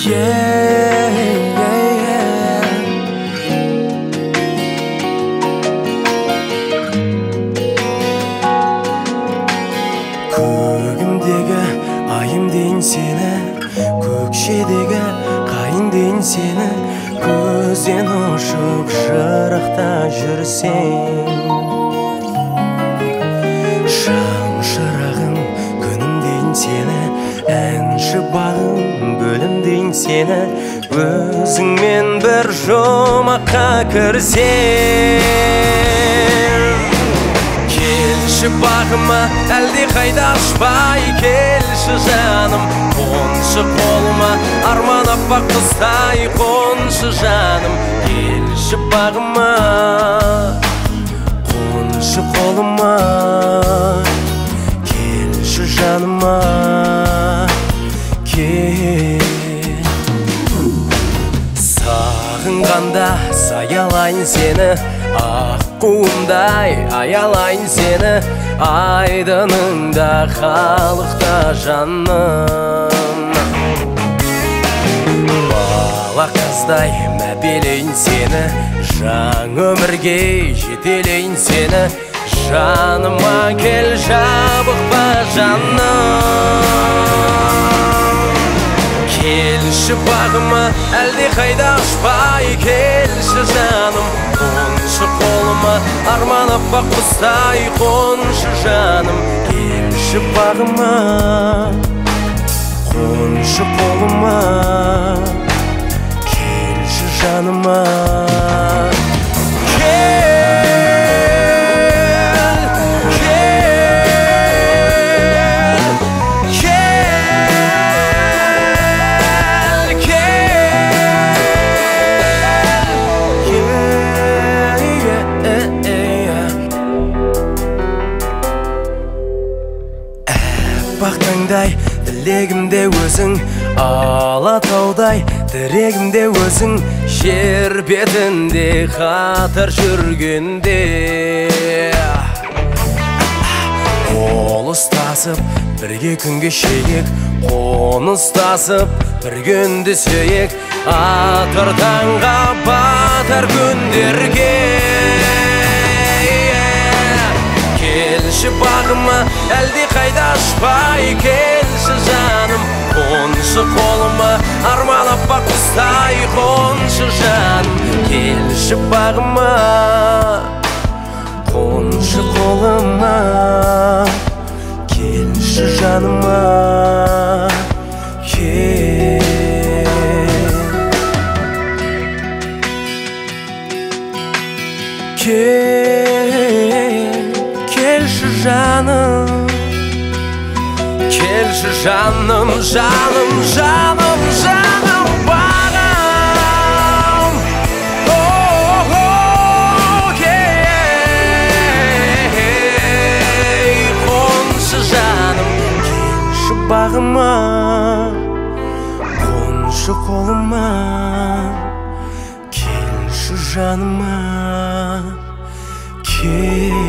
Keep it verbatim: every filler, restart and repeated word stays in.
Yeah, yeah, yeah. Kөгімдегі айым дейін сені, көкшедегі қайын дейін сені, көзден ұшып жырақта жүрсең. Шам шырағым күнім дейін сені, әнші бағым гүлім дейін сені, өзіңмен бір жұмаққа кірсең. Келші бағыма әлде қайда ашпай, келші жаным қоншы қолыма, арман аппақ құстай қоншы жаным. Келші бағыма қоншы қолыма, келші жаныма кел. Сағынғанда саялайын сені, аққуымдай аялайын сені, айдыныңда халықта жаным. Бала қыздай мәпелейін сені, жаң өмірге жетелейін сені, жаныма кел жабықпа жаным. Келші бағыма әлде қайда ашпай, келші жаным қоншы қолыма, арман аппақ құстай қоншы жаным. Келші бағыма қоншы қолыма, келші жаныма бақтаңдай тілегімде өзің, алатаудай тірегімде өзің, жер бетінде қатар жүргенде. Қол ұстасып бірге күн кешейік, қоныстасып бір күнді сүйейік, атар таңға батар күндерге. Келші бағыма әлде қайда ашпай, келші жаным қоншы қолыма, арман аппақ құстай қоншы жаным. Келші бағыма қоншы қолыма, келші жаныма кел. Кел, келші жаным, келші жаным, жаным, жаным, жаным бағым. О-о-о, кел, қоншы жаным, келші бағыма, қоншы қолыма, келші жаныма кел.